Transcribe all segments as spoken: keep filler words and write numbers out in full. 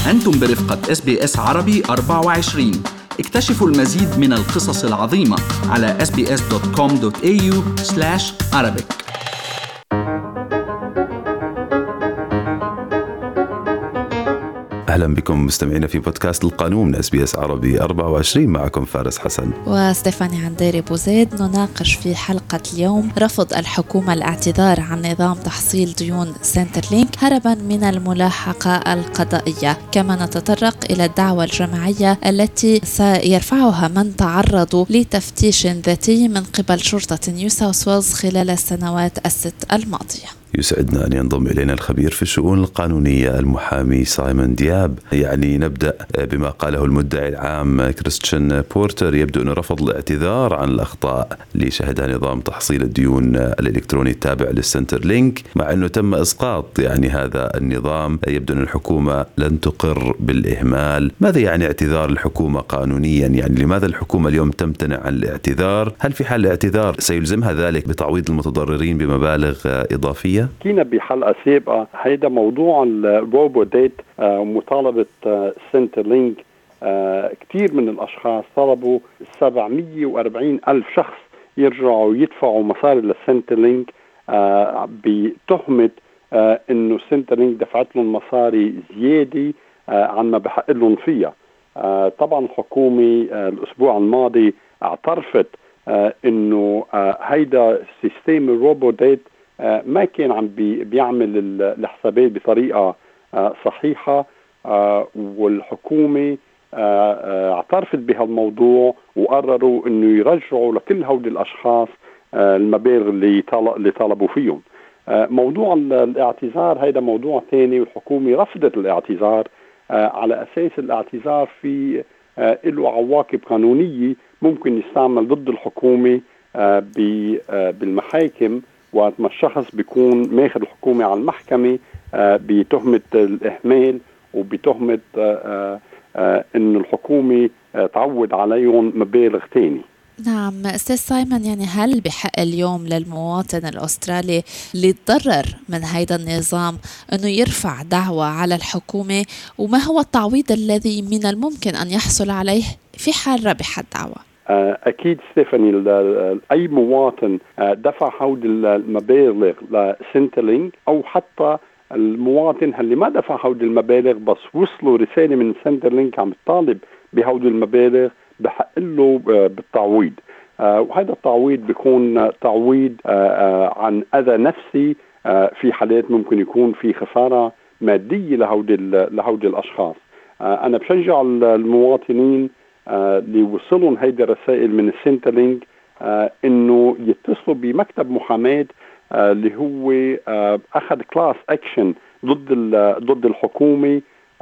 أنتم برفقة إس بي إس عربي أربعة وعشرين. اكتشفوا المزيد من القصص العظيمة على إس بي إس دوت كوم دوت إيه يو سلاش عربيك. أهلا بكم مستمعينا في بودكاست القانون من إس بي إس عربي أربعة وعشرين. معكم فارس حسن وستيفاني عنديري بوزيد. نناقش في حلقة اليوم رفض الحكومة الاعتذار عن نظام تحصيل ديون سنترلينك هربا من الملاحقة القضائية، كما نتطرق إلى الدعوة الجماعية التي سيرفعها من تعرضوا لتفتيش ذاتي من قبل شرطة نيو ساوث ويلز خلال السنوات الست الماضية. يسعدنا أن ينضم إلينا الخبير في الشؤون القانونية المحامي سايمون دياب. يعني نبدأ بما قاله المدعي العام كريستيان بورتر. يبدو أنه رفض الاعتذار عن الأخطاء اللي شهدها نظام تحصيل الديون الإلكتروني التابع للسنتر لينك، مع أنه تم إسقاط يعني هذا النظام. يبدو أن الحكومة لن تقر بالإهمال. ماذا يعني اعتذار الحكومة قانونيا؟ يعني لماذا الحكومة اليوم تمتنع عن الاعتذار؟ هل في حال الاعتذار سيلزمها ذلك بتعويض المتضررين بمبالغ إضافية؟ كنا بحلقة سابقة هيدا موضوع الروبو ديت ومطالبة سنتر لينك. كتير من الأشخاص طلبوا سبعمية وأربعين ألف شخص يرجعوا يدفعوا مصاري للسنتر لينك بتهمة إنه سنتر لينك دفعت لهم مصاري زيادة عن ما بحق لهم فيها. طبعا الحكومة الأسبوع الماضي اعترفت إنه هيدا سيستم الروبو ديت ما كان عم بي بيعمل الحسابات بطريقة صحيحة، والحكومة اعترفت بهالموضوع وقرروا انه يرجعوا لكل هؤلاء الاشخاص المبالغ اللي اللي طالبوا فيهم. موضوع الاعتذار هيدا موضوع ثاني، والحكومة رفضت الاعتذار على اساس الاعتذار في له عواقب قانونية ممكن يستعمل ضد الحكومة بالمحاكم، وقت ما الشخص بيكون ماخذ الحكومة على المحكمة بتهمة الإهمال وبتهمة إن الحكومة تعود عليهم مبالغ تاني. نعم أستاذ سايمون، يعني هل بحق اليوم للمواطن الأسترالي اللي يتضرر من هيدا النظام أنه يرفع دعوة على الحكومة؟ وما هو التعويض الذي من الممكن أن يحصل عليه في حال ربح الدعوة؟ أكيد ستيفاني، أي مواطن دفع هود المبالغ لسنترلينك أو حتى المواطن اللي ما دفع هود المبالغ بس وصلوا رسالة من سنترلينك عم يطالب بهود المبالغ بحق له بالتعويض. وهذا التعويض بيكون تعويض عن أذى نفسي في حالات ممكن يكون في خسارة مادية لهود لهود الأشخاص. أنا بشجع المواطنين اللي وصلهم هيدا الرسائل من السنترلينك انه يتصلوا بمكتب محاماة اللي هو اخذ كلاس اكشن ضد ضد الحكومة،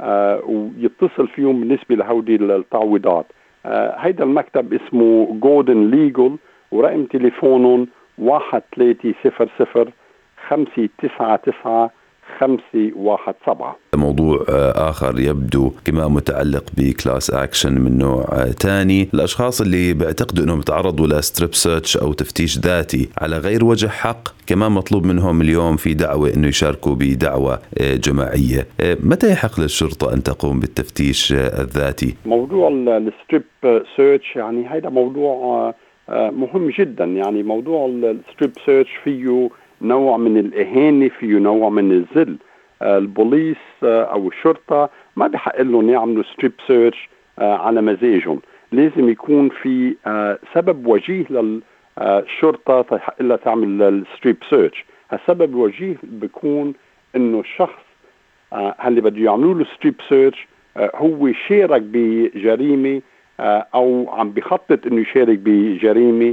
ويتصل فيهم بالنسبة لهودي التعويضات. هيدا المكتب اسمه جوردن ليجل، ورقم تليفونهم واحد ثلاثة صفر صفر خمسة تسعة تسعة خمسة واحد سبعة. موضوع آخر يبدو كما متعلق بكلاس أكشن من نوع تاني، الأشخاص اللي بيعتقدوا أنهم تعرضوا لستريب سيرش أو تفتيش ذاتي على غير وجه حق، كمان مطلوب منهم اليوم في دعوة أنه يشاركوا بدعوة جماعية. متى يحق للشرطة أن تقوم بالتفتيش الذاتي؟ موضوع الستريب سيرش يعني هذا موضوع مهم جدا. يعني موضوع الستريب سيرش فيه نوع من الإهانة، فيه نوع من الذل. البوليس أو الشرطة ما بحق لهم يعملوا ستريب سيرش على مزاجهم. لازم يكون في سبب وجيه للشرطة تحق لها تعمل الستريب سيرش. هالسبب الوجيه بيكون إنه الشخص اللي بده يعملوا له ستريب سيرش هو شارك بجريمة أو عم بخطط إنه يشارك بجريمة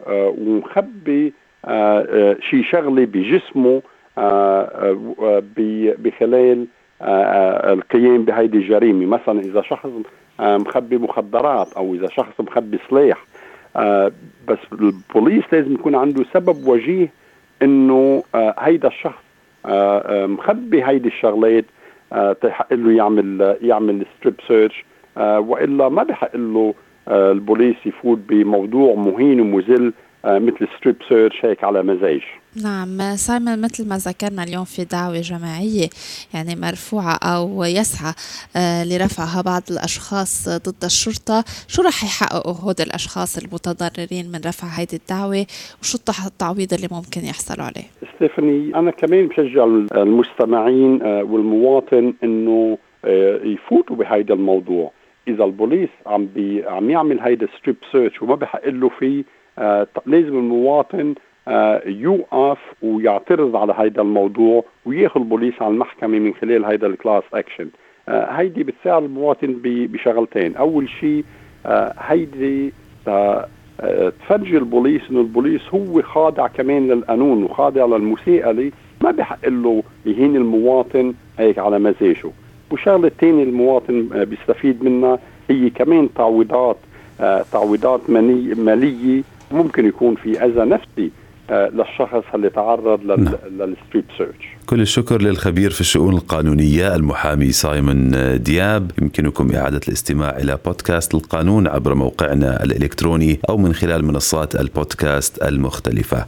ومخبي آه آه شي شغلة بجسمه آه بخلال القيام بهيدي الجريمة. مثلا إذا شخص مخبي مخدرات أو إذا شخص مخبي سلاح، بس البوليس لازم يكون عنده سبب وجيه إنه هيدا الشخص مخبي هيدي الشغلات تحق له يعمل يعمل ستريب سيرش، وإلا ما بحق له البوليس يفوت بموضوع مهين ومذل مثل ستريب سيرش هيك على مزاج. نعم سايمون، مثل ما ذكرنا اليوم في دعوة جماعية يعني مرفوعة أو يسعى آه لرفعها بعض الأشخاص ضد الشرطة. شو رح يحققوا هود الأشخاص المتضررين من رفع هيدي الدعوة، وشو التعويض اللي ممكن يحصلوا عليه؟ ستيفاني، أنا كمان بشجع المستمعين آه والمواطن إنه آه يفوتوا بهيدا الموضوع. إذا البوليس عم بي عم يعمل هيدا ستريب سيرش وما بحق له فيه، آه لازم المواطن آه يوقف ويعترض على هيدا الموضوع وياخذ البوليس على المحكمة من خلال هيدا الكلاس اكشن. آه هيدي بتساعد المواطن بشغلتين. أول شيء آه هيدي آه تفرجي البوليس إنه البوليس هو خاضع كمان للقانون وخاضع للمساءلة، ما بحق له يهين المواطن هيك على مزاجه. وشغلة الثانية المواطن آه بيستفيد منها هي كمان تعويضات آه تعويضات مالية. ممكن يكون في أذى نفسي آه للشخص اللي تعرض للستريب سيرش. كل الشكر للخبير في الشؤون القانونية المحامي سايمون دياب. يمكنكم إعادة الاستماع إلى بودكاست القانون عبر موقعنا الإلكتروني أو من خلال منصات البودكاست المختلفة.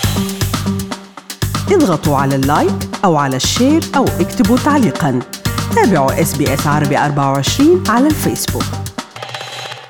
اضغطوا على اللايك أو على الشير أو اكتبوا تعليقا. تابعوا إس بي إس عربي أربعة وعشرين على الفيسبوك.